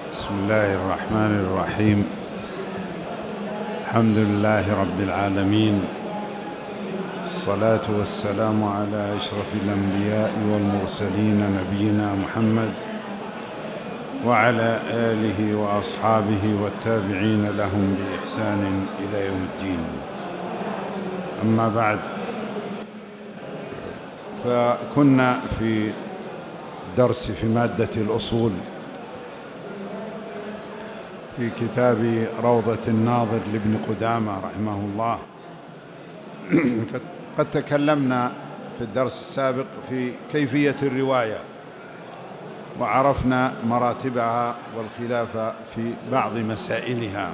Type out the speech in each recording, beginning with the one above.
بسم الله الرحمن الرحيم. الحمد لله رب العالمين، الصلاة والسلام على أشرف الأنبياء والمرسلين نبينا محمد وعلى آله وأصحابه والتابعين لهم بإحسان إلى يوم الدين. أما بعد، فكنا في درس في مادة الأصول في كتاب روضة الناظر لابن قدامة رحمه الله. قد تكلمنا في الدرس السابق في كيفية الرواية، وعرفنا مراتبها والخلاف في بعض مسائلها،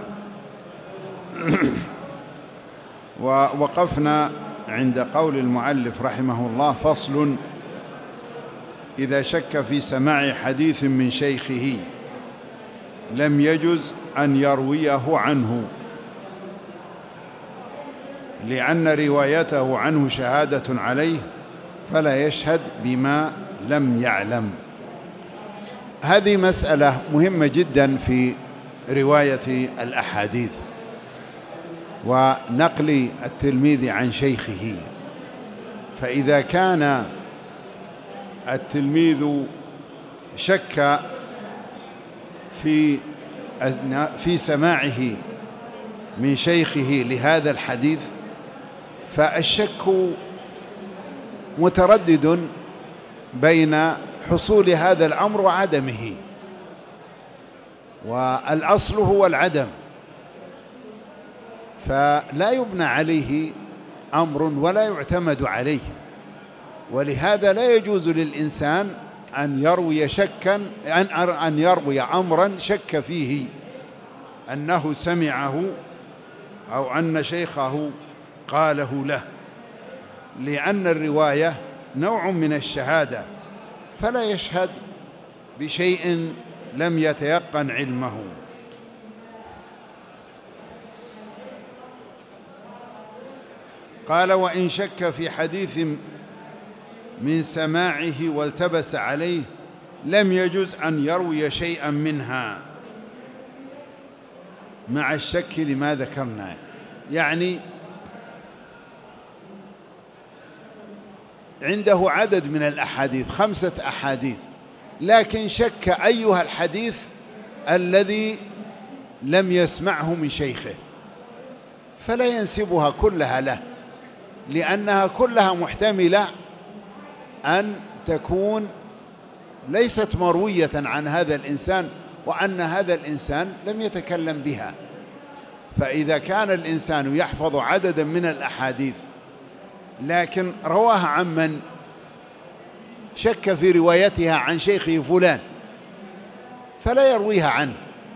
ووقفنا عند قول المؤلف رحمه الله: فصل: إذا شك في سماع حديث من شيخه لم يجز أن يرويه عنه، لأن روايته عنه شهادة عليه، فلا يشهد بما لم يعلم. هذه مسألة مهمة جدا في رواية الأحاديث ونقل التلميذ عن شيخه. فإذا كان التلميذ شك في سماعه من شيخه لهذا الحديث، فالشك متردد بين حصول هذا الأمر وعدمه، والأصل هو العدم، فلا يبنى عليه أمر ولا يعتمد عليه. ولهذا لا يجوز للإنسان أن يروي أمرا شك فيه أنه سمعه أو أن شيخه قاله له، لأن الرواية نوع من الشهادة، فلا يشهد بشيء لم يتيقن علمه. قال: وإن شك في حديث من سماعه والتبس عليه لم يجز أن يروي شيئا منها مع الشك لما ذكرنا. يعني عنده عدد من الأحاديث، 5 أحاديث، لكن شك أيها الحديث الذي لم يسمعه من شيخه، فلا ينسبها كلها له، لأنها كلها محتملة أن تكون ليست مروية عن هذا الإنسان، وأن هذا الإنسان لم يتكلم بها. فإذا كان الإنسان يحفظ عددا من الأحاديث لكن رواها عمن شك في روايتها عن شيخه فلان، فلا يرويها عنه.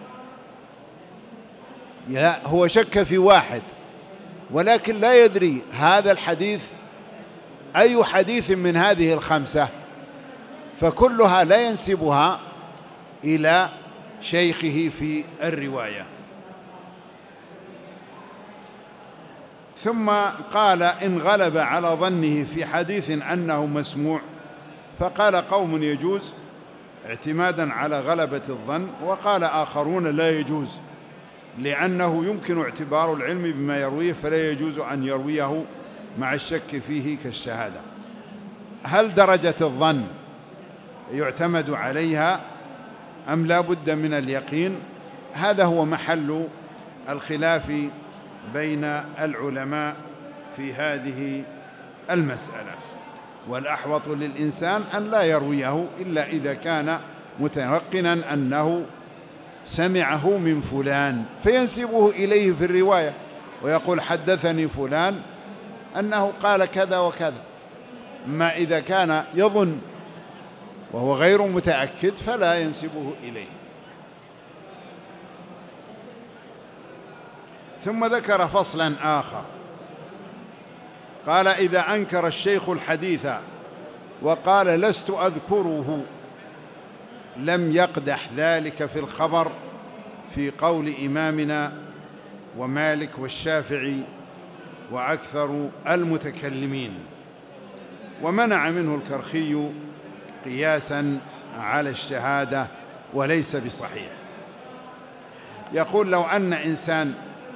هو شك في واحد ولكن لا يدري هذا الحديث أي حديث من هذه ال5، فكلها لا ينسبها إلى شيخه في الرواية. ثم قال: إن غلب على ظنه في حديث أنه مسموع، فقال قوم: يجوز اعتمادا على غلبة الظن، وقال آخرون: لا يجوز، لأنه يمكن اعتبار العلم بما يرويه، فلا يجوز أن يرويه مع الشك فيه كالشهادة. هل درجة الظن يعتمد عليها أم لا بد من اليقين؟ هذا هو محل الخلاف بين العلماء في هذه المسألة. والأحوط للإنسان أن لا يرويه إلا إذا كان متيقنا أنه سمعه من فلان، فينسبه إليه في الرواية ويقول: حدثني فلان أنه قال كذا وكذا. ما إذا كان يظن وهو غير متأكد فلا ينسبه إليه. ثم ذكر فصلا آخر، قال: إذا أنكر الشيخ الحديث وقال: لست أذكره، لم يقدح ذلك في الخبر، في قول إمامنا ومالك والشافعي وأكثر المتكلمين، ومنع منه الكرخي قياسا على الشهادة وليس بصحيح. يقول لو أن إنسان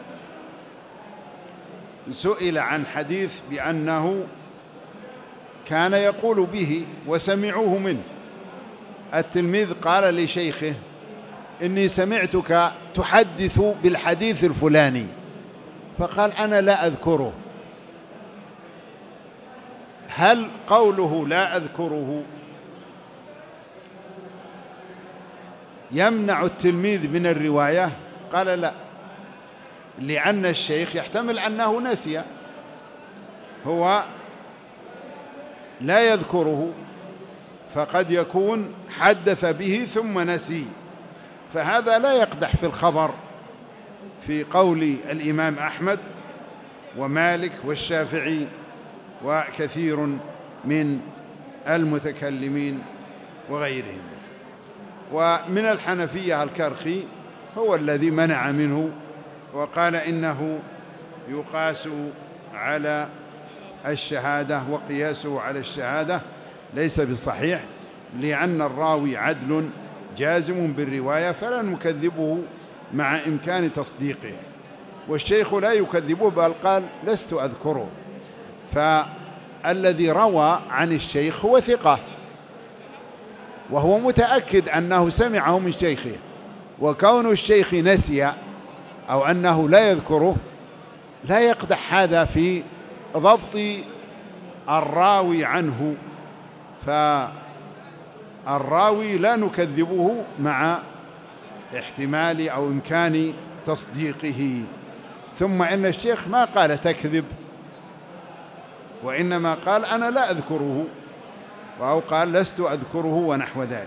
سئل عن حديث بأنه كان يقول به وسمعوه منه، التلميذ قال لشيخه إني سمعتك تحدث بالحديث الفلاني، فقال أنا لا أذكره، هل قوله لا أذكره يمنع التلميذ من الرواية؟ قال لا، لأن الشيخ يحتمل أنه نسي، هو لا يذكره، فقد يكون حدث به ثم نسي، فهذا لا يقدح في الخبر في قول الإمام أحمد ومالك والشافعي وكثير من المتكلمين وغيرهم. ومن الحنفية الكرخي هو الذي منع منه وقال إنه يقاس على الشهادة، وقياسه على الشهادة ليس بصحيح، لأن الراوي عدل جازم بالرواية فلا نكذبه مع إمكان تصديقه، والشيخ لا يكذبه بل قال لست أذكره، فالذي روى عن الشيخ هو ثقة وهو متأكد أنه سمعه من شيخه، وكون الشيخ نسي أو أنه لا يذكره لا يقدح هذا في ضبط الراوي عنه، فالراوي لا نكذبه مع احتمال أو إمكان تصديقه. ثم إن الشيخ ما قال تكذب، وإنما قال أنا لا أذكره، أو قال لست أذكره ونحو ذلك.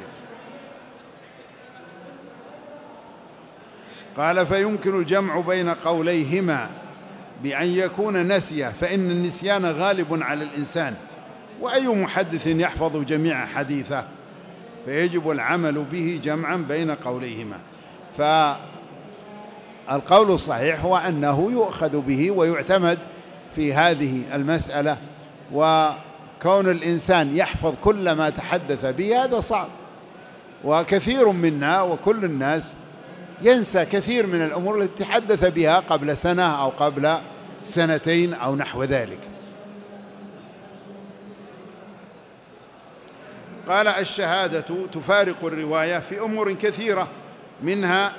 قال فيمكن الجمع بين قوليهما بأن يكون نسي، فإن النسيان غالب على الإنسان، وأي محدث يحفظ جميع حديثه، فيجب العمل به جمعا بين قوليهما. فالقول الصحيح هو أنه يؤخذ به ويعتمد في هذه المسألة، وكون الإنسان يحفظ كل ما تحدث به هذا صعب، وكثير منا وكل الناس ينسى كثير من الأمور التي تحدث بها قبل سنة أو قبل سنتين أو نحو ذلك. قال الشهادة تفارق الرواية في أمور كثيرة، منها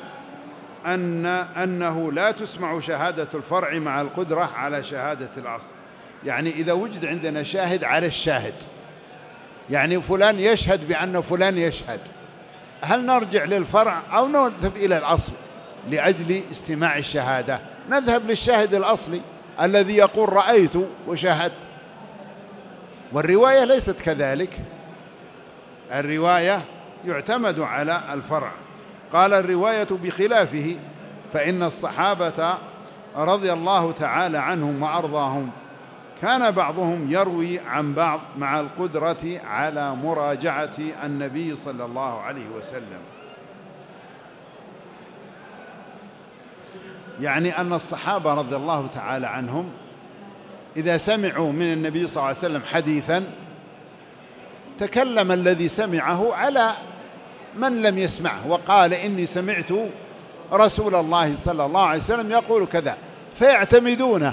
أنه لا تسمع شهادة الفرع مع القدرة على شهادة الأصل. يعني إذا وجد عندنا شاهد على الشاهد، يعني فلان يشهد بأن فلان يشهد، هل نرجع للفرع أو نذهب إلى الأصل لأجل استماع الشهادة؟ نذهب للشاهد الأصلي الذي يقول رأيت وشاهدت، والرواية ليست كذلك، الرواية يعتمد على الفرع. قال الرواية بخلافه، فإن الصحابة رضي الله تعالى عنهم وأرضاهم كان بعضهم يروي عن بعض مع القدرة على مراجعة النبي صلى الله عليه وسلم. يعني أن الصحابة رضي الله تعالى عنهم إذا سمعوا من النبي صلى الله عليه وسلم حديثا تكلم الذي سمعه على من لم يسمعه وقال إني سمعت رسول الله صلى الله عليه وسلم يقول كذا، فيعتمدونه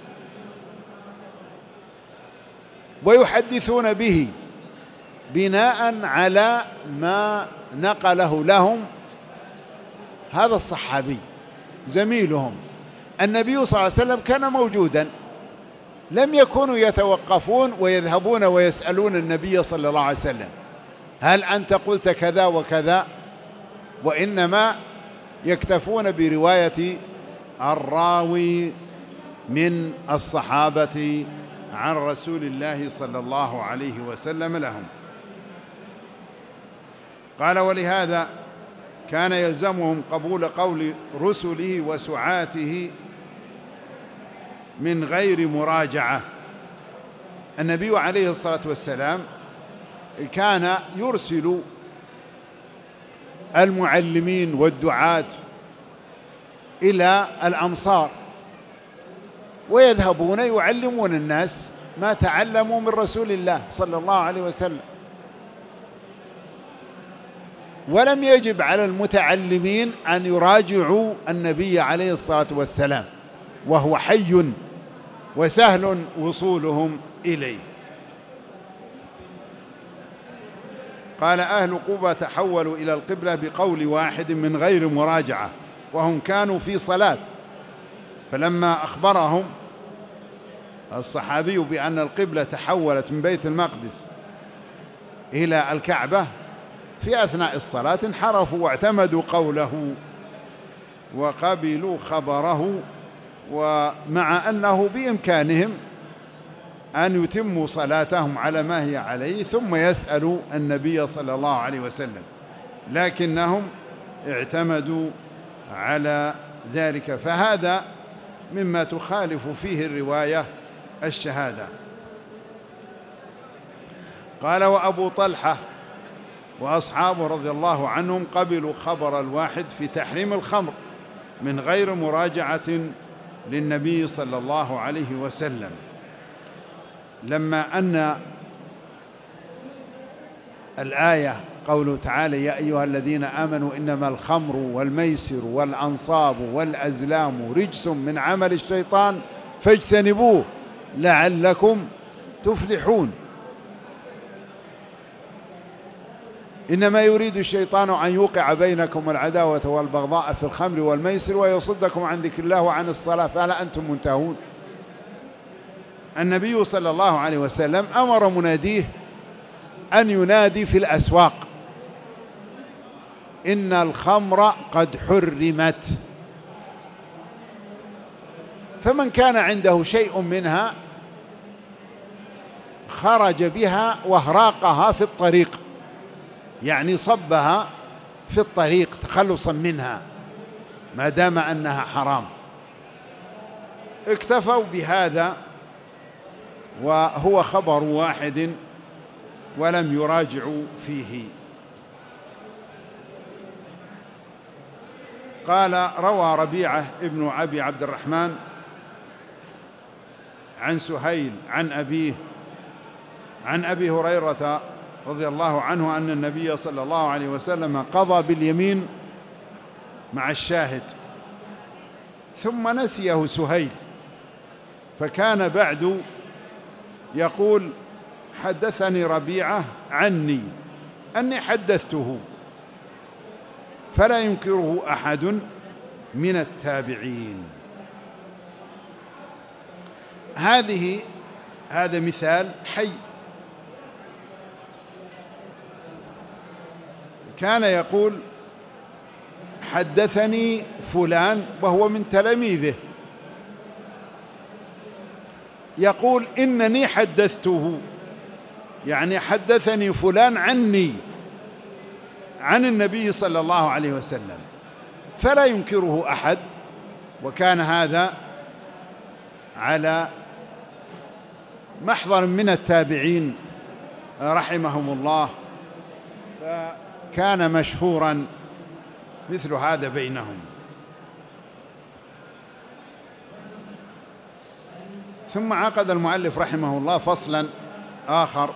ويحدثون به بناء على ما نقله لهم هذا الصحابي زميلهم. النبي صلى الله عليه وسلم كان موجودا، لم يكونوا يتوقفون ويذهبون ويسألون النبي صلى الله عليه وسلم هل أنت قلت كذا وكذا، وإنما يكتفون برواية الراوي من الصحابة عن رسول الله صلى الله عليه وسلم لهم. قال ولهذا كان يلزمهم قبول قول رسله وسعاته من غير مراجعة. النبي عليه الصلاة والسلام كان يرسل المعلمين والدعاة إلى الأمصار ويذهبون يعلمون الناس ما تعلموا من رسول الله صلى الله عليه وسلم. ولم يجب على المتعلمين أن يراجعوا النبي عليه الصلاة والسلام وهو حي وسهل وصولهم إليه. قال أهل قبى تحولوا إلى القبلة بقول واحد من غير مراجعة، وهم كانوا في صلاة، فلما أخبرهم الصحابي بأن القبلة تحولت من بيت المقدس إلى الكعبة في أثناء الصلاة انحرفوا واعتمدوا قوله وقبلوا خبره، ومع أنه بإمكانهم أن يتموا صلاتهم على ما هي عليه ثم يسألوا النبي صلى الله عليه وسلم، لكنهم اعتمدوا على ذلك، فهذا مما تخالف فيه الرواية الشهادة. قال وأبو طلحة وأصحابه رضي الله عنهم قبلوا خبر الواحد في تحريم الخمر من غير مراجعة للنبي صلى الله عليه وسلم، لما أن الآية قوله تعالى يا أيها الذين آمنوا إنما الخمر والميسر والأنصاب والأزلام رجس من عمل الشيطان فاجتنبوه لعلكم تفلحون. إنما يريد الشيطان أن يوقع بينكم العداوة والبغضاء في الخمر والميسر ويصدكم عن ذكر الله وعن الصلاة فهل أنتم منتهون. النبي صلى الله عليه وسلم أمر مناديه أن ينادي في الأسواق إن الخمر قد حرمت، فمن كان عنده شيء منها خرج بها واهراقها في الطريق، يعني صبها في الطريق تخلصا منها ما دام أنها حرام. اكتفوا بهذا وهو خبر واحد ولم يراجعوا فيه. قال روى ربيعة ابن أبي عبد الرحمن عن سهيل عن أبيه عن أبي هريرة رضي الله عنه أن النبي صلى الله عليه وسلم قضى باليمين مع الشاهد ثم نسيه سهيل، فكان بعد يقول حدثني ربيعة عني أني حدثته، فلا ينكره أحد من التابعين. هذا مثال حي. كان يقول حدثني فلان وهو من تلاميذه، يقول إنني حدثته، يعني حدثني فلان عني عن النبي صلى الله عليه وسلم، فلا ينكره أحد. وكان هذا على محضر من التابعين رحمهم الله، فكان مشهورا مثل هذا بينهم. ثم عقد المؤلف رحمه الله فصلا آخر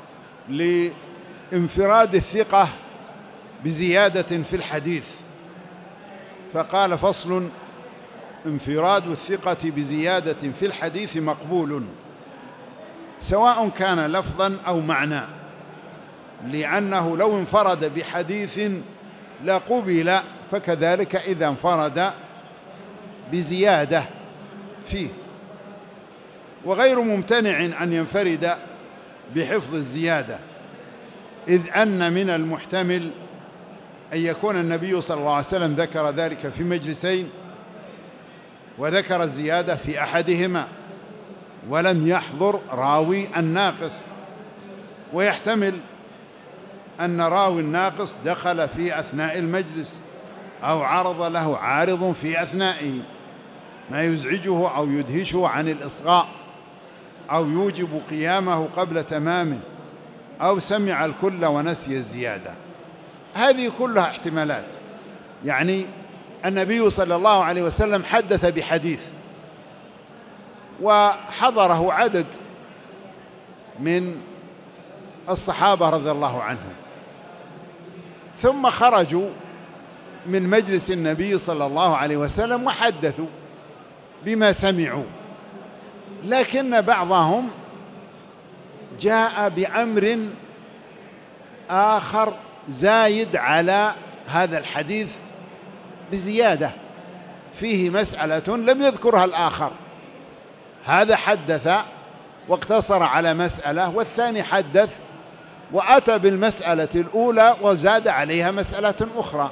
لانفراد الثقة بزيادة في الحديث، فقال فصل انفراد الثقة بزيادة في الحديث مقبول سواء كان لفظا أو معنى، لأنه لو انفرد بحديث لقبل، فكذلك إذا انفرد بزيادة فيه، وغير ممتنع أن ينفرد بحفظ الزيادة، إذ أن من المحتمل أن يكون النبي صلى الله عليه وسلم ذكر ذلك في مجلسين وذكر الزيادة في أحدهما ولم يحضر راوي الناقص، ويحتمل أن راوي الناقص دخل في أثناء المجلس أو عرض له عارض في أثنائه ما يزعجه أو يدهشه عن الإصغاء أو يوجب قيامه قبل تمامه أو سمع الكل ونسي الزيادة. هذه كلها احتمالات. يعني النبي صلى الله عليه وسلم حدث بحديث وحضره عدد من الصحابة رضي الله عنهم، ثم خرجوا من مجلس النبي صلى الله عليه وسلم وحدثوا بما سمعوا، لكن بعضهم جاء بأمر آخر زايد على هذا الحديث بزيادة، فيه مسألة لم يذكرها الآخر. هذا حدث واقتصر على مسألة، والثاني حدث وأتى بالمسألة الأولى وزاد عليها مسألة أخرى.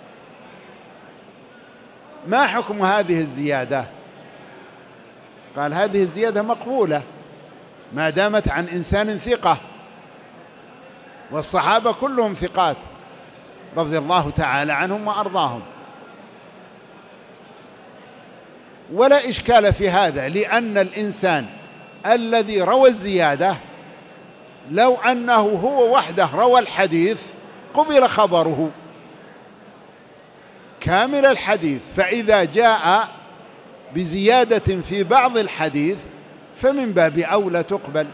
ما حكم هذه الزيادة؟ قال هذه الزيادة مقبولة ما دامت عن إنسان ثقة، والصحابة كلهم ثقات رضي الله تعالى عنهم وأرضاهم، ولا إشكال في هذا، لأن الإنسان الذي روى الزيادة لو أنه هو وحده روى الحديث قبل خبره كامل الحديث، فإذا جاء بزيادة في بعض الحديث فمن باب أولى تقبل.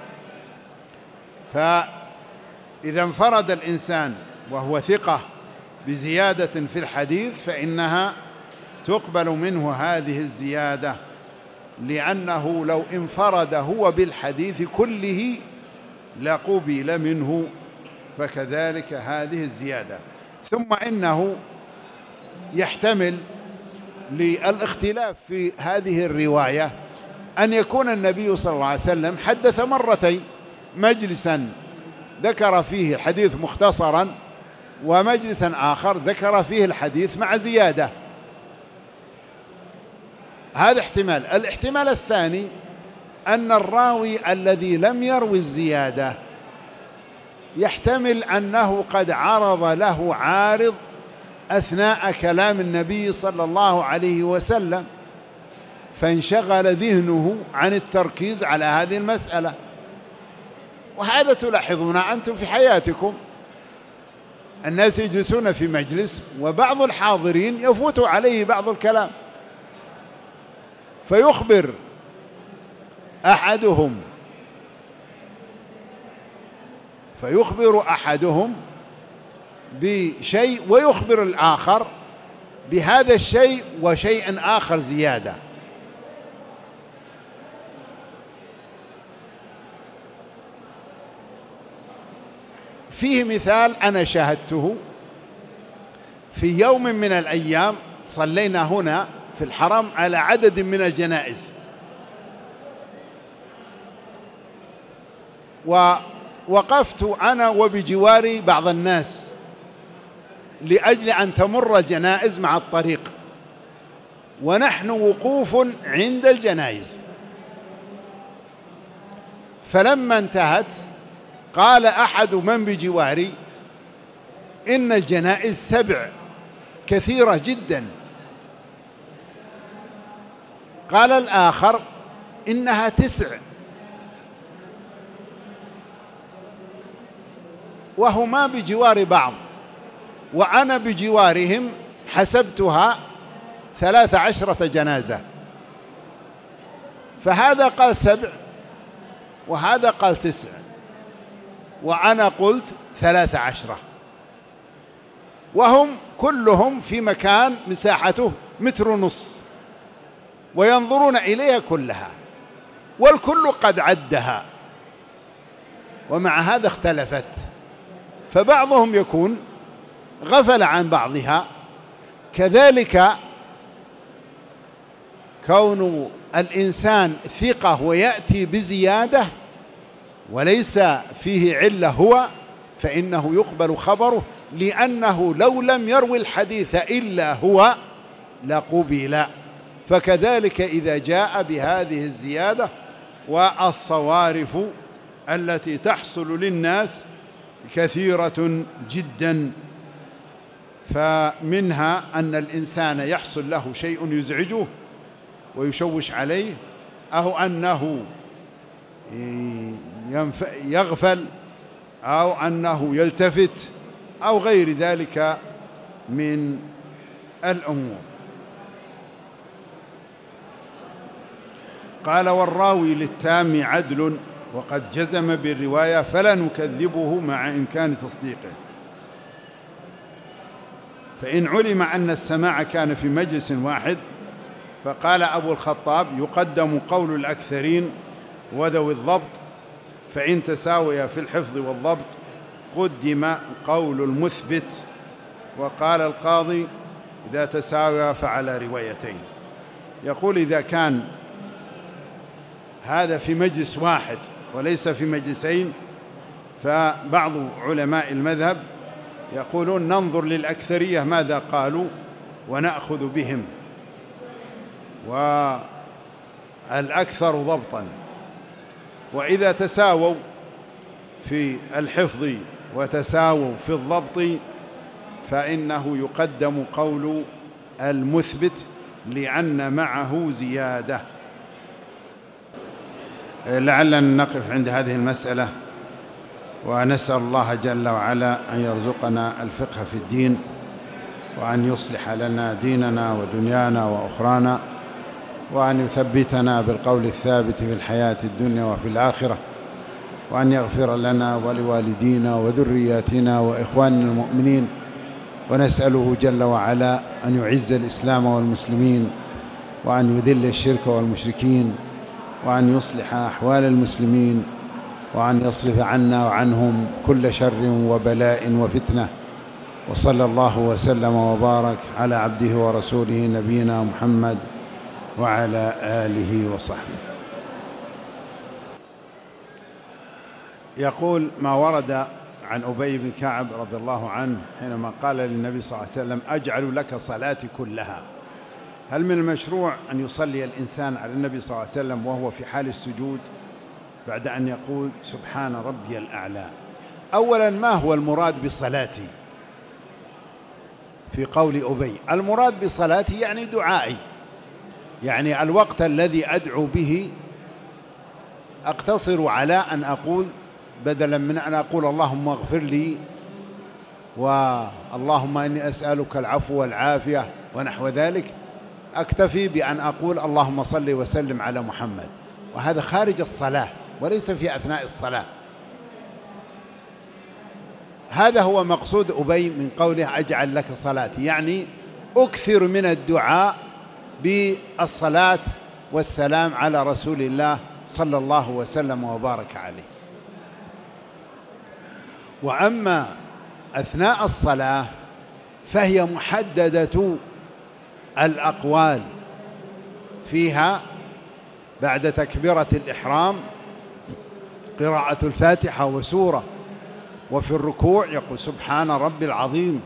فإذا انفرد الإنسان وهو ثقة بزيادة في الحديث فإنها تقبل منه هذه الزيادة، لأنه لو انفرد هو بالحديث كله لقبل منه، فكذلك هذه الزيادة. ثم إنه يحتمل للاختلاف في هذه الرواية أن يكون النبي صلى الله عليه وسلم حدث مرتين، مجلسا ذكر فيه الحديث مختصرا، ومجلسا آخر ذكر فيه الحديث مع زيادة. هذا احتمال. الاحتمال الثاني أن الراوي الذي لم يروي الزيادة يحتمل أنه قد عرض له عارض أثناء كلام النبي صلى الله عليه وسلم، فانشغل ذهنه عن التركيز على هذه المسألة. وهذا تلاحظون أنتم في حياتكم، الناس يجلسون في مجلس وبعض الحاضرين يفوت عليه بعض الكلام، فيخبر أحدهم بشيء ويخبر الآخر بهذا الشيء وشيء آخر زيادة. فيه مثال أنا شاهدته في يوم من الأيام، صلينا هنا في الحرم على عدد من الجنائز، ووقفت أنا وبجواري بعض الناس لأجل أن تمر الجنائز مع الطريق، ونحن وقوف عند الجنائز. فلما انتهت قال أحد من بجواري إن الجنائز 7 كثيرة جدا. قال الآخر إنها 9، وهما بجوار بعض، وأنا بجوارهم حسبتها 13 جنازة. فهذا قال 7 وهذا قال 9، وأنا قلت 13، وهم كلهم في مكان مساحته 1.5 متر، وينظرون إليها كلها، والكل قد عدها، ومع هذا اختلفت. فبعضهم يكون غفل عن بعضها. كذلك كون الإنسان ثقة ويأتي بزيادة وليس فيه علة هو، فإنه يقبل خبره، لأنه لو لم يروي الحديث إلا هو لقبل. فكذلك إذا جاء بهذه الزيادة. والصوارف التي تحصل للناس كثيرة جدا، فمنها أن الإنسان يحصل له شيء يزعجه ويشوش عليه، أو أنه يغفل، أو أنه يلتفت، أو غير ذلك من الأمور. قال والراوي للتام عدل وقد جزم بالرواية فلا نكذبه مع إمكان تصديقه. فإن علم أن السماع كان في مجلس واحد فقال أبو الخطاب: يقدم قول الأكثرين وذوي الضبط، فإن تساويا في الحفظ والضبط قدم قول المثبت. وقال القاضي: إذا تساويا فعلى روايتين. يقول: إذا كان هذا في مجلس واحد وليس في مجلسين، فبعض علماء المذهب يقولون: ننظر للأكثرية ماذا قالوا ونأخذ بهم، والأكثر ضبطا. وإذا تساووا في الحفظ وتساووا في الضبط فإنه يقدم قول المثبت لأن معه زيادة. لعلنا نقف عند هذه المسألة، ونسأل الله جل وعلا أن يرزقنا الفقه في الدين، وأن يصلح لنا ديننا ودنيانا وأخرانا، وأن يثبتنا بالقول الثابت في الحياة الدنيا وفي الآخرة، وأن يغفر لنا ولوالدينا وذرياتنا وإخواننا المؤمنين. ونسأله جل وعلا أن يعز الإسلام والمسلمين، وأن يذل الشرك والمشركين، وأن يصلح أحوال المسلمين، وأن يصرف عنا وعنهم كل شر وبلاء وفتنة. وصلى الله وسلم وبارك على عبده ورسوله نبينا محمد وعلى آله وصحبه. يقول: ما ورد عن أبي بن كعب رضي الله عنه حينما قال للنبي صلى الله عليه وسلم: أجعل لك صلاتي كلها. هل من المشروع أن يصلي الإنسان على النبي صلى الله عليه وسلم وهو في حال السجود بعد أن يقول سبحان ربي الأعلى؟ أولا، ما هو المراد بصلاتي في قول أبي؟ المراد بصلاتي يعني دعائي، يعني الوقت الذي أدعو به أقتصر على أن أقول، بدلا من أن أقول اللهم اغفر لي واللهم إني أسألك العفو والعافية ونحو ذلك، أكتفي بأن أقول اللهم صل وسلم على محمد، وهذا خارج الصلاة وليس في أثناء الصلاة. هذا هو مقصود أبي من قوله أجعل لك صلاتي، يعني أكثر من الدعاء بالصلاة والسلام على رسول الله صلى الله وسلم وبارك عليه. وأما أثناء الصلاة فهي محددة الأقوال فيها بعد تكبيرة الإحرام قراءة الفاتحة وسورة، وفي الركوع يقول سبحان ربي العظيم،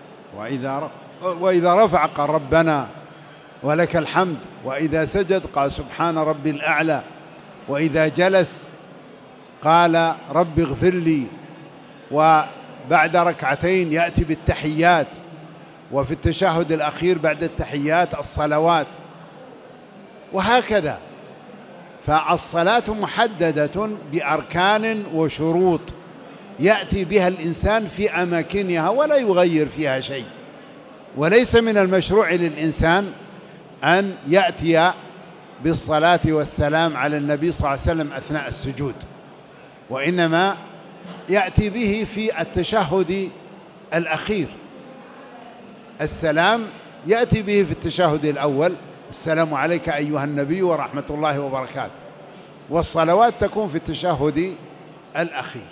وإذا رفع قال ربنا ولك الحمد، وإذا سجد قال سبحان ربي الأعلى، وإذا جلس قال رب اغفر لي، وبعد ركعتين يأتي بالتحيات، وفي التشهد الأخير بعد التحيات الصلوات، وهكذا. فالصلاة محددة بأركان وشروط يأتي بها الإنسان في أماكنها ولا يغير فيها شيء، وليس من المشروع للإنسان أن يأتي بالصلاة والسلام على النبي صلى الله عليه وسلم أثناء السجود، وإنما يأتي به في التشهد الأخير. السلام يأتي به في التشهد الأول، السلام عليك أيها النبي ورحمة الله وبركاته، والصلوات تكون في التشهد الأخير.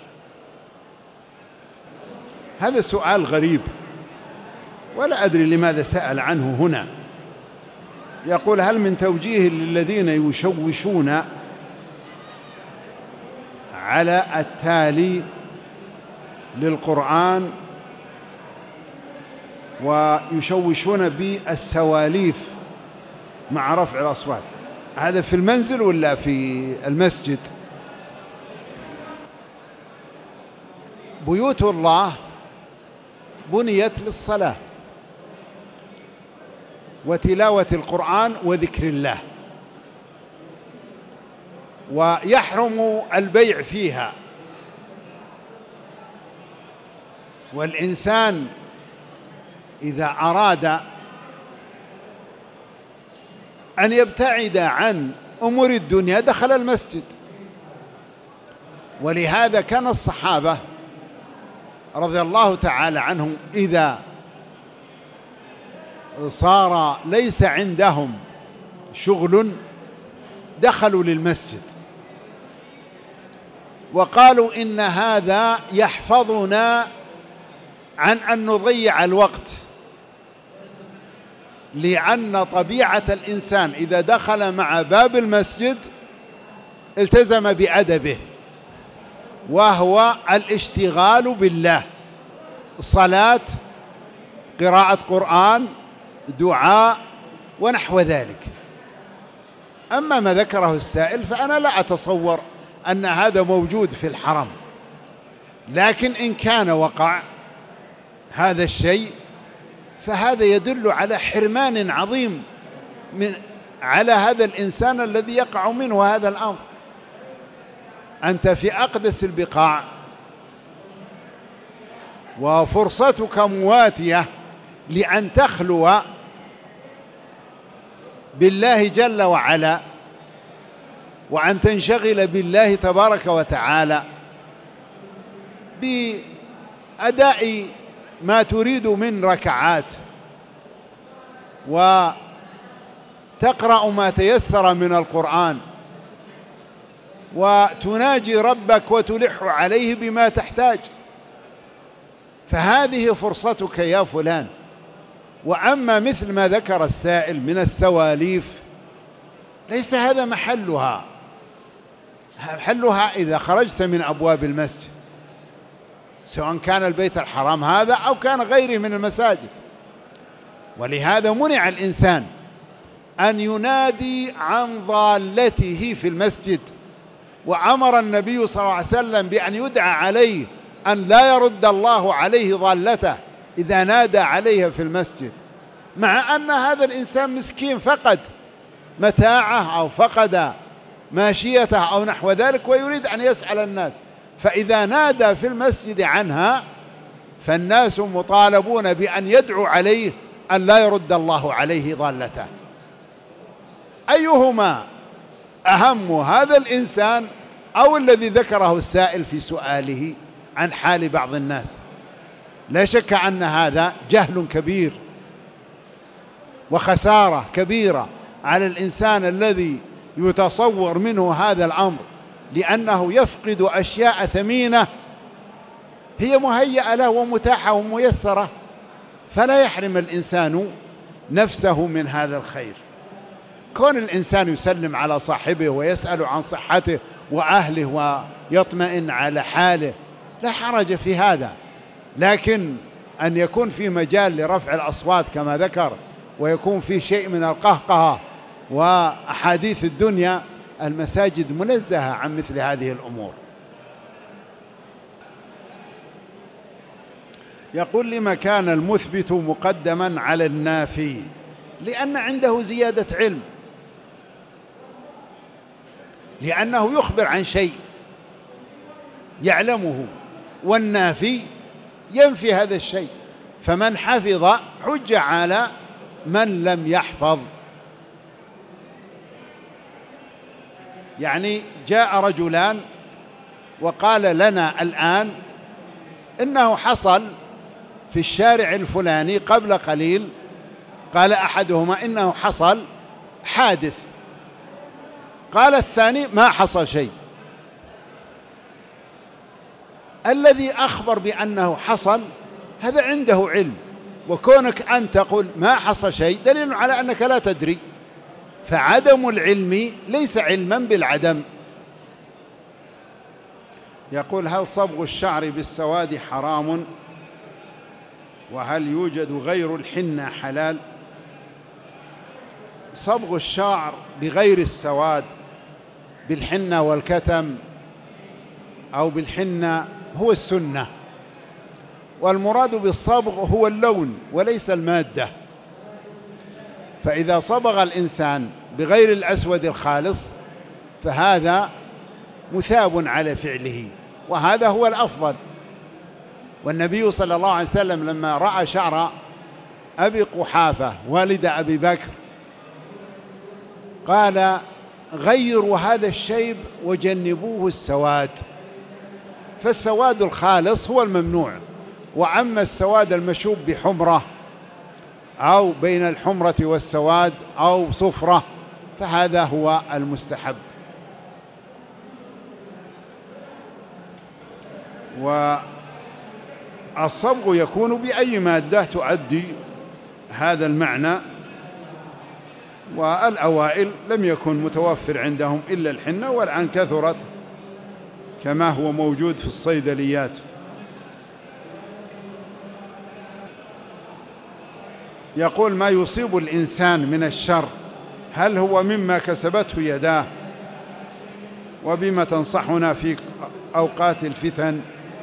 هذا سؤال غريب ولا أدري لماذا سأل عنه هنا. يقول: هل من توجيه للذين يشوشون على التالي للقرآن ويشوشون بالسواليف مع رفع الأصوات؟ هذا في المنزل ولا في المسجد؟ بيوت الله بنيت للصلاة وتلاوة القرآن وذكر الله، ويحرم البيع فيها، والإنسان إذا أراد أن يبتعد عن أمور الدنيا دخل المسجد. ولهذا كان الصحابة رضي الله تعالى عنهم إذا صار ليس عندهم شغل دخلوا للمسجد وقالوا إن هذا يحفظنا عن أن نضيع الوقت، لأن طبيعة الإنسان إذا دخل مع باب المسجد التزم بأدبه، وهو الاشتغال بالله، صلاة، قراءة قرآن، دعاء ونحو ذلك. أما ما ذكره السائل فأنا لا أتصور أن هذا موجود في الحرم، لكن إن كان وقع هذا الشيء فهذا يدل على حرمان عظيم على هذا الإنسان الذي يقع منه هذا الأمر. أنت في أقدس البقاع وفرصتك مواتية لأن تخلو بالله جل وعلا وأن تنشغل بالله تبارك وتعالى بأداء ما تريد من ركعات، وتقرأ ما تيسر من القرآن، وتناجي ربك وتلح عليه بما تحتاج، فهذه فرصتك يا فلان. وأما مثل ما ذكر السائل من السواليف ليس هذا محلها. محلها إذا خرجت من أبواب المسجد، سواء كان البيت الحرام هذا أو كان غيره من المساجد. ولهذا منع الإنسان أن ينادي عن ضالته في المسجد، وأمر النبي صلى الله عليه وسلم بأن يدعى عليه أن لا يرد الله عليه ضالته إذا نادى عليها في المسجد، مع أن هذا الإنسان مسكين فقد متاعه أو فقد ماشيته أو نحو ذلك ويريد أن يسأل الناس، فإذا نادى في المسجد عنها فالناس مطالبون بأن يدعوا عليه أن لا يرد الله عليه ضالته. أيهما أهم، هذا الإنسان أو الذي ذكره السائل في سؤاله عن حال بعض الناس؟ لا شك أن هذا جهل كبير وخسارة كبيرة على الإنسان الذي يتصور منه هذا الأمر، لأنه يفقد أشياء ثمينة هي مهيئة له ومتاحة وميسرة، فلا يحرم الإنسان نفسه من هذا الخير. كون الإنسان يسلم على صاحبه ويسأل عن صحته وأهله ويطمئن على حاله لا حرج في هذا، لكن أن يكون في مجال لرفع الأصوات كما ذكر ويكون في شيء من القهقهة وأحاديث الدنيا، المساجد منزهة عن مثل هذه الأمور. يقول: لما كان المثبت مقدما على النافي؟ لأن عنده زيادة علم، لأنه يخبر عن شيء يعلمه، والنافي ينفي هذا الشيء، فمن حفظ حج على من لم يحفظ. يعني جاء رجلان وقال لنا الآن إنه حصل في الشارع الفلاني قبل قليل، قال أحدهما إنه حصل حادث، قال الثاني ما حصل شيء. الذي أخبر بأنه حصل هذا عنده علم، وكونك أن تقول ما حصل شيء دليل على أنك لا تدري، فعدم العلم ليس علما بالعدم. يقول: هل صبغ الشعر بالسواد حرام؟ وهل يوجد غير الحنة حلال؟ صبغ الشعر بغير السواد بالحنة والكتم أو بالحنة هو السنة، والمراد بالصبغ هو اللون وليس المادة. فإذا صبغ الإنسان بغير الأسود الخالص فهذا مثاب على فعله، وهذا هو الأفضل. والنبي صلى الله عليه وسلم لما رأى شعر أبي قحافة والد أبي بكر قال: غيروا هذا الشيب وجنبوه السواد. فالسواد الخالص هو الممنوع، وأما السواد المشوب بحمرة أو بين الحمرة والسواد أو صفرة، فهذا هو المستحب. والصبغ يكون بأي مادة تؤدي هذا المعنى، والأوائل لم يكن متوفر عندهم إلا الحنة، والآن كثرت كما هو موجود في الصيدليات. يقول: ما يصيب الإنسان من الشر هل هو مما كسبته يداه؟ وبما تنصحنا في أوقات الفتن؟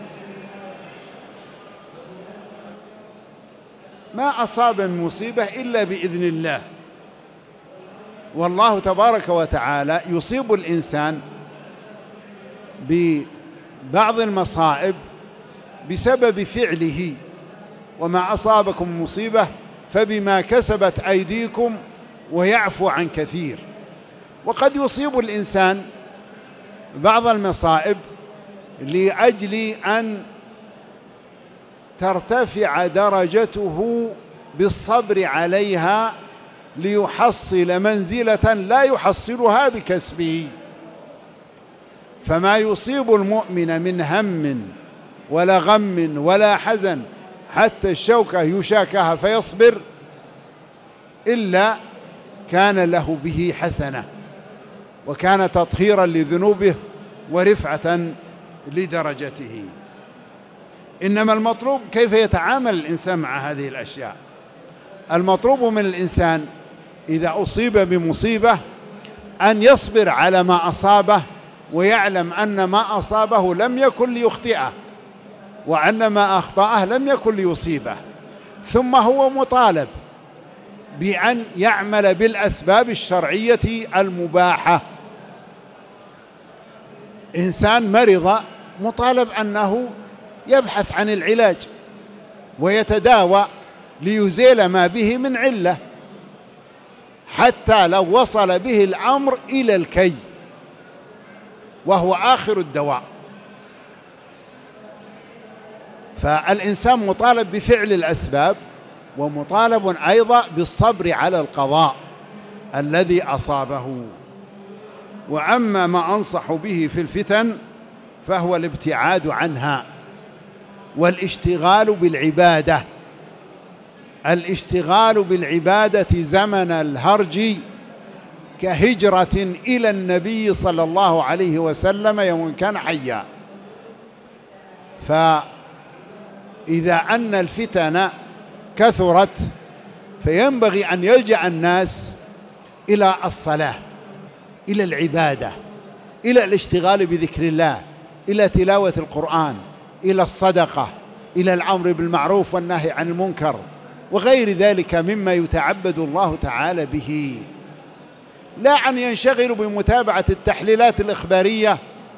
ما أصاب من مصيبة إلا بإذن الله، والله تبارك وتعالى يصيب الإنسان ببعض المصائب بسبب فعله، وما أصابكم من مصيبة فبما كسبت أيديكم ويعفو عن كثير. وقد يصيب الإنسان بعض المصائب لأجل أن ترتفع درجته بالصبر عليها ليحصل منزلة لا يحصلها بكسبه. فما يصيب المؤمن من هم ولا غم ولا حزن حتى الشوكة يشاكها فيصبر إلا كان له به حسنة، وكان تطهيرا لذنوبه ورفعة لدرجته. إنما المطلوب كيف يتعامل الإنسان مع هذه الأشياء. المطلوب من الإنسان إذا أصيب بمصيبة أن يصبر على ما أصابه، ويعلم أن ما أصابه لم يكن ليخطئه، وأن ما أخطأه لم يكن ليصيبه. ثم هو مطالب بأن يعمل بالأسباب الشرعية المباحة. إنسان مرض مطالب أنه يبحث عن العلاج ويتداوى ليزيل ما به من علة، حتى لو وصل به الأمر إلى الكي وهو آخر الدواء. فالإنسان مطالب بفعل الأسباب، ومطالب أيضا بالصبر على القضاء الذي أصابه. وأما ما أنصح به في الفتن فهو الابتعاد عنها والاشتغال بالعبادة. الاشتغال بالعبادة زمن الهرج كهجرة إلى النبي صلى الله عليه وسلم يوم كان حيا. فإذا أن الفتن كثرت فينبغي أن يلجأ الناس إلى الصلاة، إلى العبادة، إلى الاشتغال بذكر الله، إلى تلاوة القرآن، إلى الصدقة، إلى الأمر بالمعروف والنهي عن المنكر، وغير ذلك مما يتعبد الله تعالى به، لا أن ينشغلوا بمتابعة التحليلات الإخبارية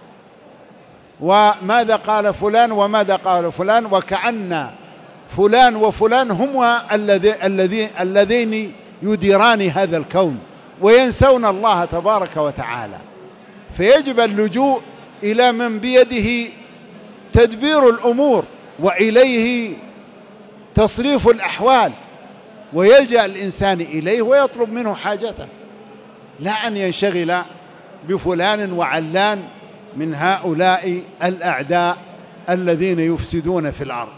وماذا قال فلان وماذا قال فلان، وكأن فلان وفلان هم اللذين يديران هذا الكون، وينسون الله تبارك وتعالى. فيجب اللجوء إلى من بيده تدبير الأمور وإليه تصريف الأحوال، ويلجأ الإنسان إليه ويطلب منه حاجته، لا أن ينشغل بفلان وعلان من هؤلاء الأعداء الذين يفسدون في الأرض.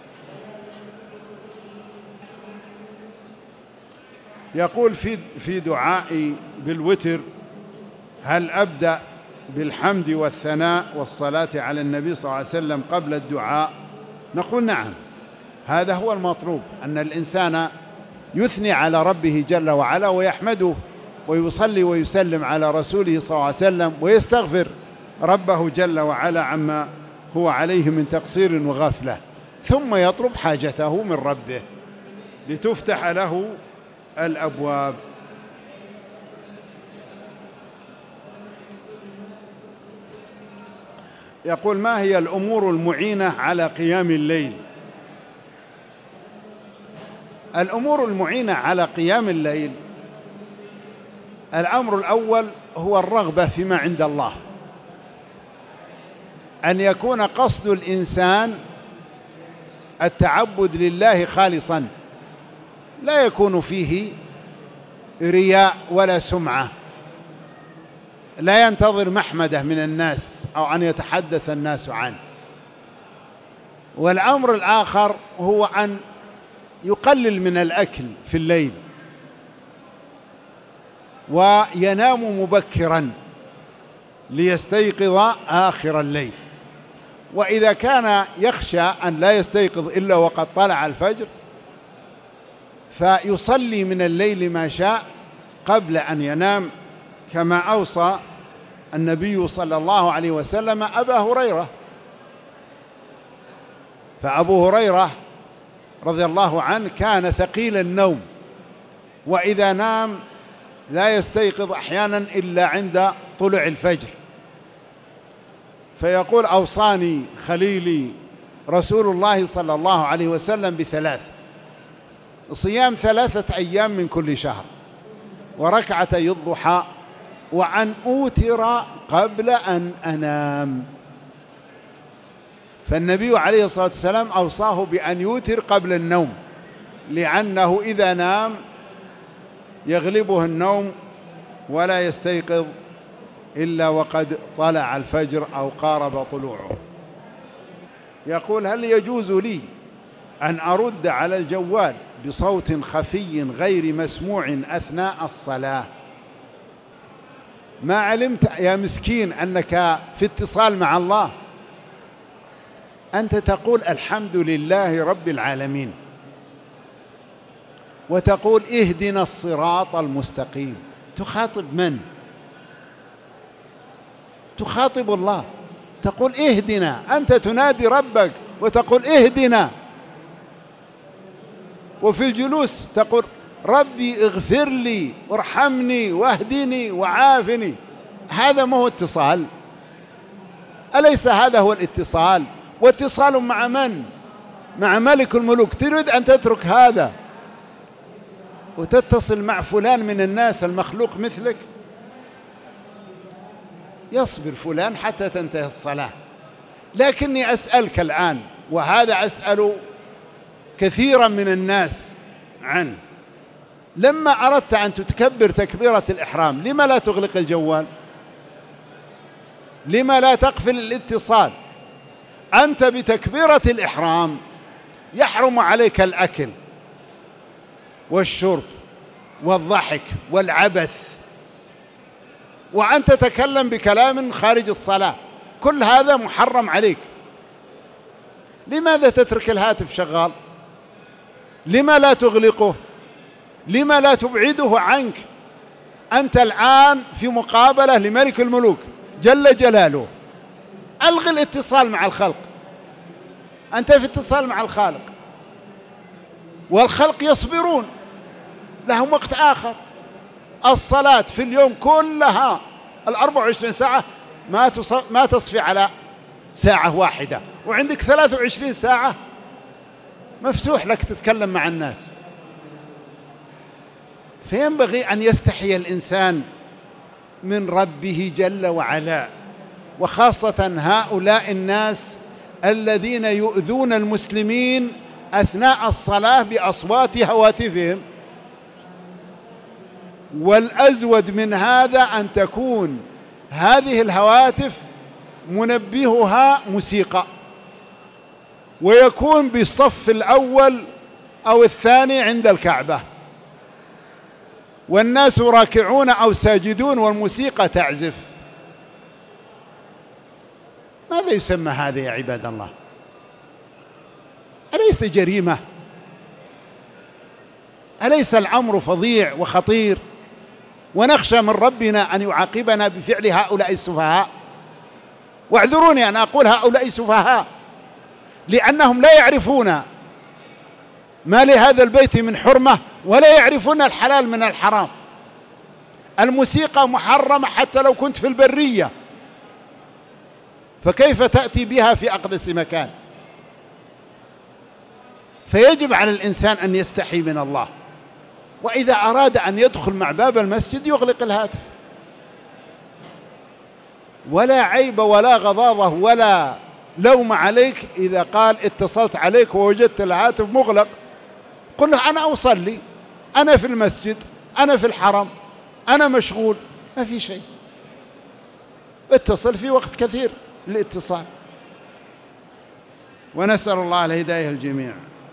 يقول في دعائي بالوتر: هل أبدأ بالحمد والثناء والصلاة على النبي صلى الله عليه وسلم قبل الدعاء؟ نقول نعم، هذا هو المطلوب، أن الإنسان يثني على ربه جل وعلا ويحمده ويصلي ويسلم على رسوله صلى الله عليه وسلم، ويستغفر ربه جل وعلا عما هو عليه من تقصير وغفلة، ثم يطلب حاجته من ربه لتفتح له الأبواب. يقول: ما هي الأمور المعينة على قيام الليل؟ الأمور المعينة على قيام الليل: الأمر الأول هو الرغبة فيما عند الله، أن يكون قصد الإنسان التعبد لله خالصا، لا يكون فيه رياء ولا سمعة، لا ينتظر محمدة من الناس أو أن يتحدث الناس عنه. والأمر الآخر هو أن يقلل من الأكل في الليل وينام مبكرا ليستيقظ آخر الليل. وإذا كان يخشى أن لا يستيقظ إلا وقد طلع الفجر فيصلي من الليل ما شاء قبل أن ينام، كما أوصى النبي صلى الله عليه وسلم أبا هريرة. فأبو هريرة رضي الله عنه كان ثقيل النوم، وإذا نام لا يستيقظ أحيانا إلا عند طلوع الفجر، فيقول: أوصاني خليلي رسول الله صلى الله عليه وسلم بثلاث: صيام 3 أيام من كل شهر، وركعتي الضحى، وأن أوتر قبل أن أنام. فالنبي عليه الصلاة والسلام أوصاه بأن يوتر قبل النوم، لأنه إذا نام يغلبه النوم ولا يستيقظ إلا وقد طلع الفجر أو قارب طلوعه. يقول: هل يجوز لي أن أرد على الجوال بصوت خفي غير مسموع أثناء الصلاة؟ ما علمت يا مسكين أنك في اتصال مع الله؟ أنت تقول الحمد لله رب العالمين، وتقول اهدنا الصراط المستقيم. تخاطب من؟ تخاطب الله، تقول اهدنا. أنت تنادي ربك وتقول اهدنا، وفي الجلوس تقول ربي اغفر لي وارحمني واهدني وعافني. هذا ما هو اتصال؟ أليس هذا هو الاتصال؟ واتصال مع من؟ مع ملك الملوك. تريد أن تترك هذا وتتصل مع فلان من الناس المخلوق مثلك؟ يصبر فلان حتى تنتهي الصلاة. لكني أسألك الآن، وهذا أسأل كثيرا من الناس عنه: لما أردت أن تكبر تكبيرة الإحرام لما لا تغلق الجوال؟ لما لا تقفل الاتصال؟ أنت بتكبيرة الإحرام يحرم عليك الأكل والشرب والضحك والعبث، وأن تتكلم بكلام خارج الصلاة، كل هذا محرم عليك. لماذا تترك الهاتف شغال؟ لما لا تغلقه؟ لما لا تبعده عنك؟ أنت الآن في مقابلة لملك الملوك جل جلاله. ألغي الاتصال مع الخلق، أنت في اتصال مع الخالق، والخلق يصبرون، لهم وقت آخر. الصلاة في اليوم كلها 24 ساعة ما تصفي على ساعة واحدة، وعندك 23 ساعة مفسوح لك تتكلم مع الناس. فينبغي أن يستحي الإنسان من ربه جل وعلا، وخاصة هؤلاء الناس الذين يؤذون المسلمين أثناء الصلاة بأصوات هواتفهم. والأزود من هذا أن تكون هذه الهواتف منبهها موسيقى، ويكون بالصف الأول أو الثاني عند الكعبة، والناس راكعون أو ساجدون والموسيقى تعزف. ماذا يسمى هذا يا عباد الله؟ أليس جريمة؟ أليس الأمر فظيع وخطير؟ ونخشى من ربنا أن يعاقبنا بفعل هؤلاء السفهاء. واعذروني أن أقول هؤلاء سفهاء، لأنهم لا يعرفون ما لهذا البيت من حرمة، ولا يعرفون الحلال من الحرام. الموسيقى محرمة حتى لو كنت في البرية، فكيف تأتي بها في أقدس مكان؟ فيجب على الإنسان أن يستحي من الله، وإذا أراد أن يدخل مع باب المسجد يغلق الهاتف. ولا عيب ولا غضاضة ولا لوم عليك إذا قال اتصلت عليك ووجدت الهاتف مغلق، قل له أنا أصلي. أنا في المسجد، أنا في الحرم، أنا مشغول، ما في شيء. اتصل في وقت كثير للاتصال. ونسأل الله الهداية الجميع.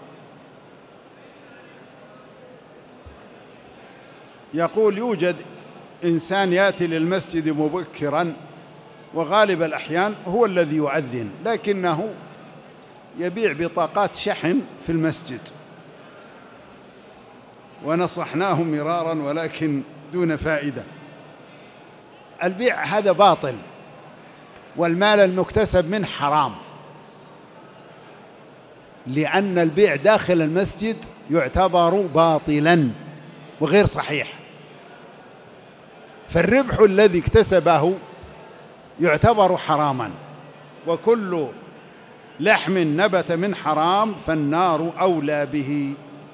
يقول: يوجد إنسان يأتي للمسجد مبكرا، وغالب الأحيان هو الذي يؤذن، لكنه يبيع بطاقات شحن في المسجد، ونصحناه مرارا ولكن دون فائدة. البيع هذا باطل، والمال المكتسب منه حرام، لأن البيع داخل المسجد يعتبر باطلا وغير صحيح، فالربح الذي اكتسبه يعتبر حراما، وكل لحم نبت من حرام فالنار أولى به.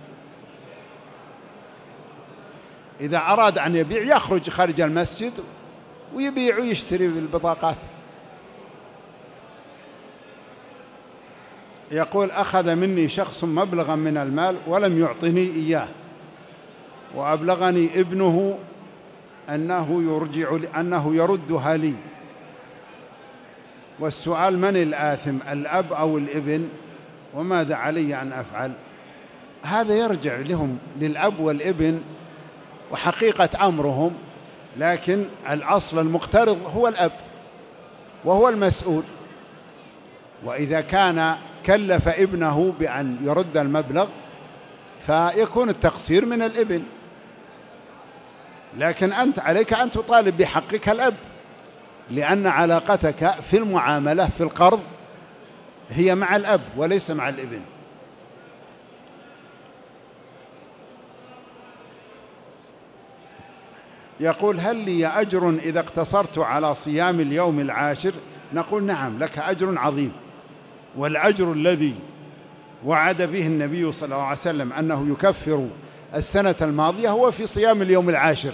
إذا أراد أن يبيع يخرج خارج المسجد ويبيع ويشتري بالبطاقات. يقول: أخذ مني شخص مبلغا من المال ولم يعطني إياه، وأبلغني ابنه أنه يردها لي، والسؤال: من الآثم، الأب أو الابن؟ وماذا علي أن أفعل؟ هذا يرجع لهم، للأب والابن، وحقيقة أمرهم، لكن الأصل المقترض هو الأب وهو المسؤول، وإذا كان كلف ابنه بأن يرد المبلغ فيكون التقصير من الابن، لكن أنت عليك أن تطالب بحقك الأب، لأن علاقتك في المعاملة في القرض هي مع الأب وليس مع الابن. يقول: هل لي أجر إذا اقتصرت على صيام اليوم العاشر؟ نقول: نعم، لك أجر عظيم، والأجر الذي وعد به النبي صلى الله عليه وسلم أنه يكفر السنة الماضية هو في صيام اليوم العاشر،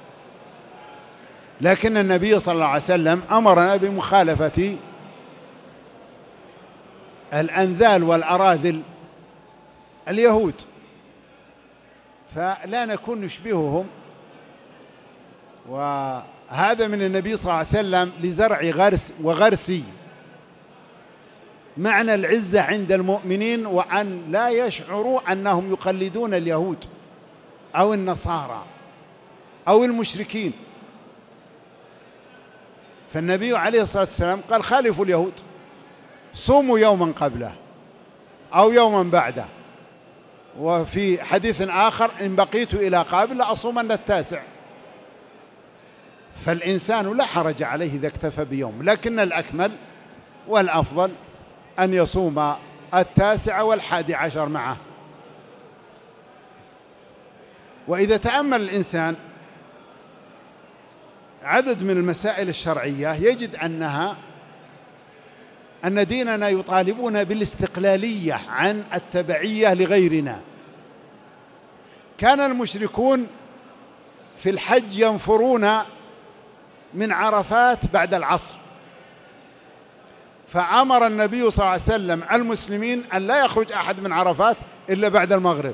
لكن النبي صلى الله عليه وسلم أمرنا بمخالفة الأنذال والأراذل اليهود، فلا نكون نشبههم، وهذا من النبي صلى الله عليه وسلم لزرع غرس وغرسي معنى العزة عند المؤمنين، وأن لا يشعروا أنهم يقلدون اليهود أو النصارى أو المشركين. فالنبي عليه الصلاة والسلام قال: خالفوا اليهود، صوموا يوما قبله أو يوما بعده، وفي حديث آخر: إن بقيت إلى قابل لأصومن التاسع. فالإنسان لا حرج عليه إذا اكتفى بيوم، لكن الأكمل والأفضل أن يصوم التاسع والحادي عشر معه. وإذا تأمل الإنسان عدد من المسائل الشرعية يجد أن ديننا يطالبون بالاستقلالية عن التبعية لغيرنا. كان المشركون في الحج ينفرون من عرفات بعد العصر، فأمر النبي صلى الله عليه وسلم المسلمين أن لا يخرج أحد من عرفات إلا بعد المغرب.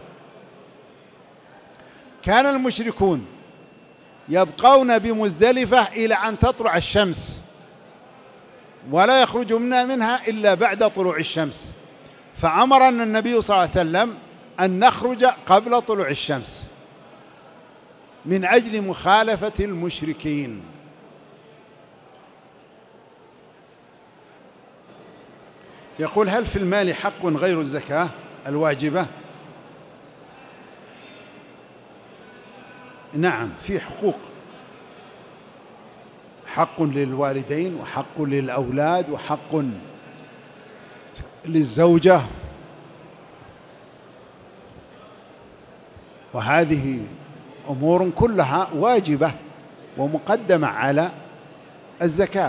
كان المشركون يبقون بمزدلفة إلى أن تطلع الشمس، ولا يخرج منها إلا بعد طلوع الشمس، فأمرنا النبي صلى الله عليه وسلم أن نخرج قبل طلوع الشمس من أجل مخالفة المشركين. يقول: هل في المال حق غير الزكاة الواجبة؟ نعم، في حقوق، حق للوالدين، وحق للأولاد، وحق للزوجة، وهذه أمور كلها واجبة ومقدمة على الزكاة.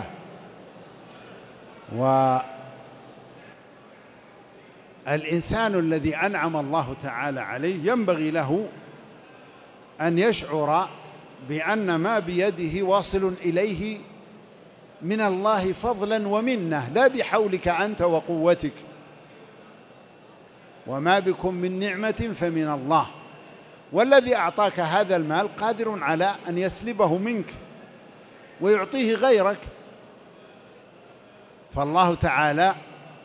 والإنسان الذي أنعم الله تعالى عليه ينبغي له أن يشعر بأن ما بيده واصل إليه من الله فضلا ومنة، لا بحولك أنت وقوتك. وما بكم من نعمة فمن الله، والذي أعطاك هذا المال قادر على أن يسلبه منك ويعطيه غيرك. فالله تعالى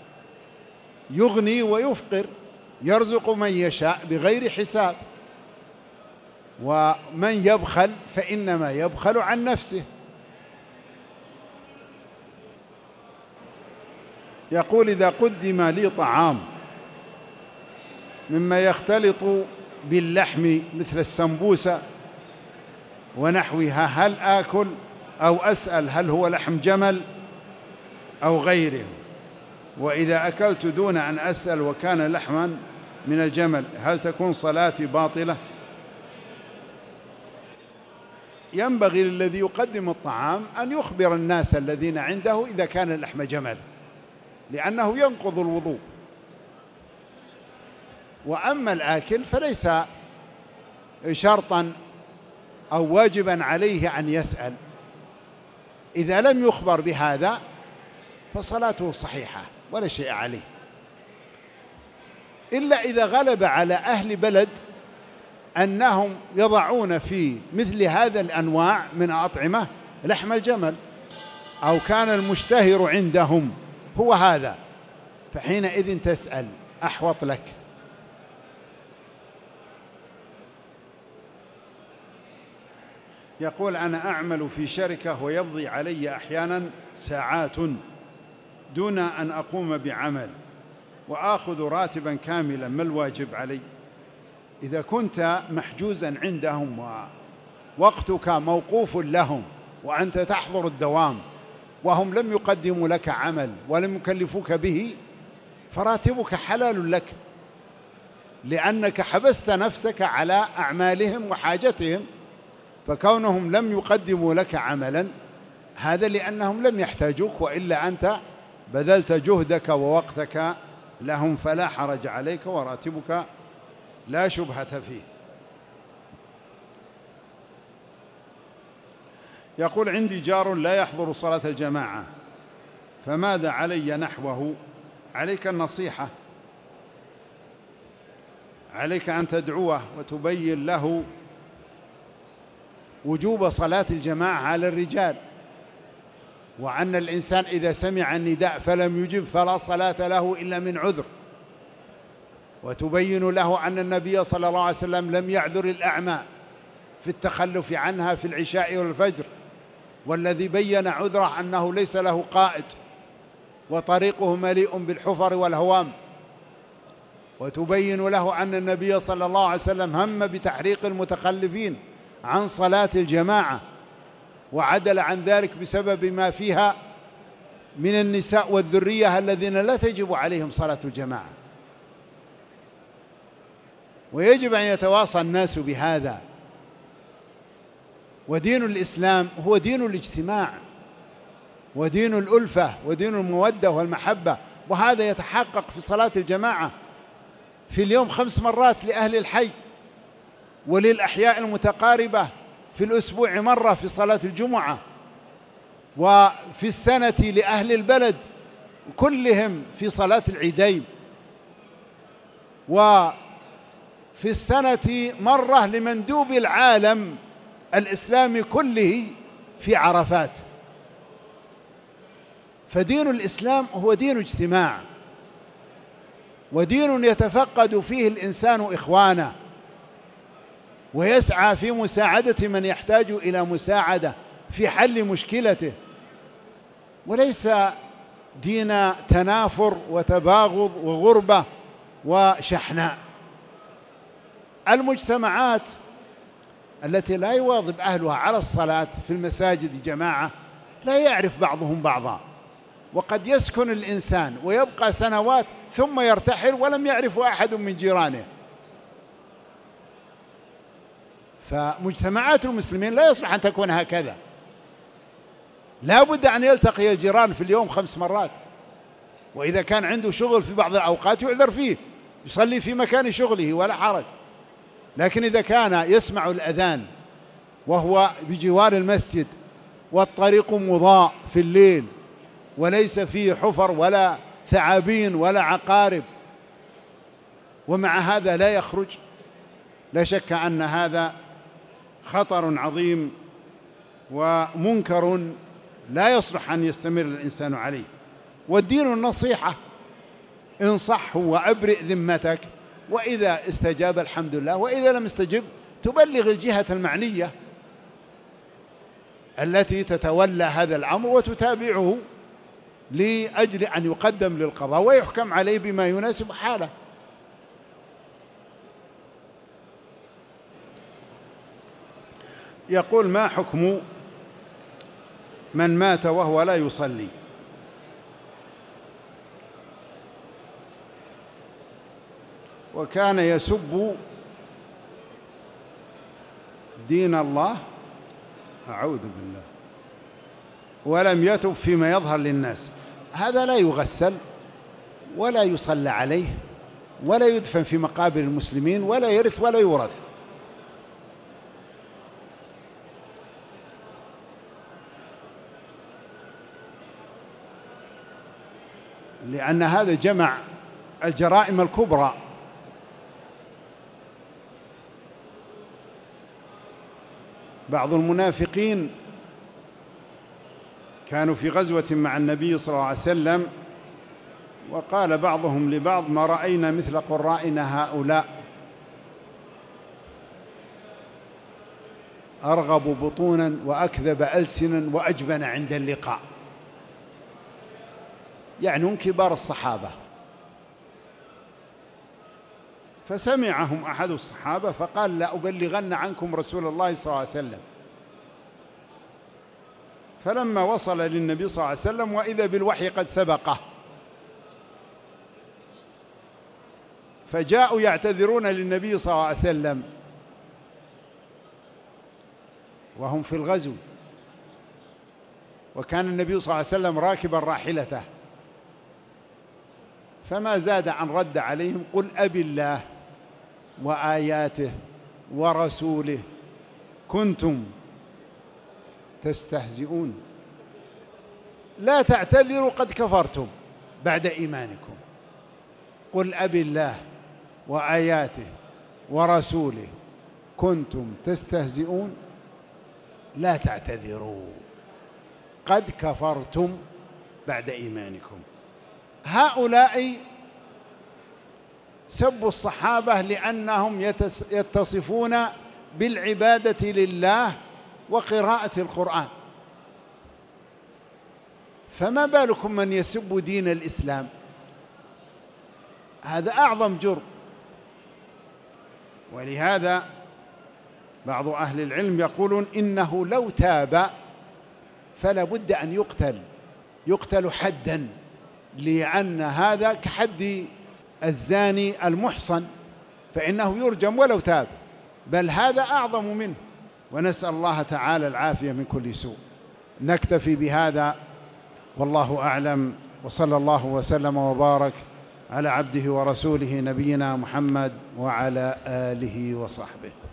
يغني ويفقر، يرزق من يشاء بغير حساب. ومن يبخل فإنما يبخل عن نفسه. يقول: إذا قدم لي طعام مما يختلط باللحم مثل السمبوسة ونحوها، هل آكل أو أسأل هل هو لحم جمل أو غيره؟ وإذا أكلت دون أن أسأل وكان لحما من الجمل هل تكون صلاتي باطلة؟ ينبغي للذي يقدم الطعام أن يخبر الناس الذين عنده إذا كان اللحم جمل، لأنه ينقض الوضوء. وأما الآكل فليس شرطا أو واجبا عليه أن يسأل. إذا لم يخبر بهذا فصلاته صحيحة ولا شيء عليه، إلا إذا غلب على أهل بلد أنهم يضعون في مثل هذا الأنواع من الأطعمة لحم الجمل، أو كان المشتهر عندهم هو هذا، فحينئذ تسأل أحوط لك. يقول: أنا أعمل في شركة ويمضي علي أحيانا ساعات دون أن أقوم بعمل وآخذ راتبا كاملا، ما الواجب علي؟ إذا كنت محجوزا عندهم ووقتك موقوف لهم وأنت تحضر الدوام وهم لم يقدموا لك عمل ولم يكلفوك به، فراتبك حلال لك، لأنك حبست نفسك على أعمالهم وحاجتهم. فكونهم لم يقدموا لك عملا هذا لأنهم لم يحتاجوك، وإلا أنت بذلت جهدك ووقتك لهم، فلا حرج عليك وراتبك لا شبهة فيه. يقول: عندي جار لا يحضر صلاة الجماعة، فماذا علي نحوه؟ عليك النصيحة، عليك أن تدعوه وتبين له وجوب صلاة الجماعة على الرجال، وأن الإنسان إذا سمع النداء فلم يجب فلا صلاة له إلا من عذر، وتبين له أن النبي صلى الله عليه وسلم لم يعذر الأعمى في التخلف عنها في العشاء والفجر، والذي بين عذره أنه ليس له قائد وطريقه مليء بالحفر والهوام. وتبين له أن النبي صلى الله عليه وسلم هم بتحريق المتخلفين عن صلاة الجماعة وعدل عن ذلك بسبب ما فيها من النساء والذرية الذين لا تجب عليهم صلاة الجماعة. ويجب أن يتواصى الناس بهذا. ودين الإسلام هو دين الاجتماع ودين الألفة ودين المودة والمحبة، وهذا يتحقق في صلاة الجماعة في اليوم 5 مرات لأهل الحي، وللأحياء المتقاربة في الأسبوع مرة في صلاة الجمعة، وفي السنة لأهل البلد كلهم في صلاة العيدين، وفي السنة مرة لمندوب العالم الإسلامي كله في عرفات. فدين الإسلام هو دين اجتماع، ودين يتفقد فيه الإنسان إخوانه ويسعى في مساعدة من يحتاج إلى مساعدة في حل مشكلته، وليس دين تنافر وتباغض وغربة وشحناء. المجتمعات التي لا يواظب أهلها على الصلاة في المساجد جماعة لا يعرف بعضهم بعضا، وقد يسكن الإنسان ويبقى سنوات ثم يرتحل ولم يعرف أحد من جيرانه. فمجتمعات المسلمين لا يصلح أن تكون هكذا، لا بد أن يلتقي الجيران في اليوم 5 مرات، وإذا كان عنده شغل في بعض الأوقات يعذر فيه، يصلي في مكان شغله ولا حرج. لكن إذا كان يسمع الأذان وهو بجوار المسجد والطريق مضاء في الليل وليس فيه حفر ولا ثعابين ولا عقارب، ومع هذا لا يخرج، لا شك أن هذا خطر عظيم ومنكر لا يصلح أن يستمر الإنسان عليه. والدين النصيحة، انصحه وأبرئ ذمتك، وإذا استجاب الحمد لله، وإذا لم يستجب تبلغ الجهة المعنية التي تتولى هذا الأمر وتتابعه لأجل أن يقدم للقضاء ويحكم عليه بما يناسب حاله. يقول: ما حكم من مات وهو لا يصلي؟ وكان يسب دين الله، أعوذ بالله، ولم يتب فيما يظهر للناس، هذا لا يغسل ولا يصلى عليه ولا يدفن في مقابر المسلمين ولا يرث ولا يورث. لأن هذا جمع الجرائم الكبرى. بعض المنافقين كانوا في غزوة مع النبي صلى الله عليه وسلم، وقال بعضهم لبعض: ما رأينا مثل قرائنا هؤلاء، أرغب بطونا وأكذب ألسنا وأجبن عند اللقاء. يعني هم كبار الصحابة. فسمعهم أحد الصحابة فقال: لا أبلغن عنكم رسول الله صلى الله عليه وسلم. فلما وصل للنبي صلى الله عليه وسلم وإذا بالوحي قد سبقه، فجاءوا يعتذرون للنبي صلى الله عليه وسلم وهم في الغزو، وكان النبي صلى الله عليه وسلم راكبا راحلته، فما زاد عن رد عليهم: قل أبي الله وآياته ورسوله كنتم تستهزئون، لا تعتذروا قد كفرتم بعد إيمانكم. قل أبي الله وآياته ورسوله كنتم تستهزئون لا تعتذروا قد كفرتم بعد إيمانكم. هؤلاء سبوا الصحابة لأنهم يتصفون بالعبادة لله وقراءة القرآن، فما بالكم من يسب دين الإسلام؟ هذا أعظم جرم. ولهذا بعض أهل العلم يقولون إنه لو تاب فلا بد أن يقتل حدا، لأن هذا كحد الزاني المحصن، فإنه يرجم ولو تاب، بل هذا أعظم منه. ونسأل الله تعالى العافية من كل سوء. نكتفي بهذا والله أعلم، وصلى الله وسلم وبارك على عبده ورسوله نبينا محمد وعلى آله وصحبه.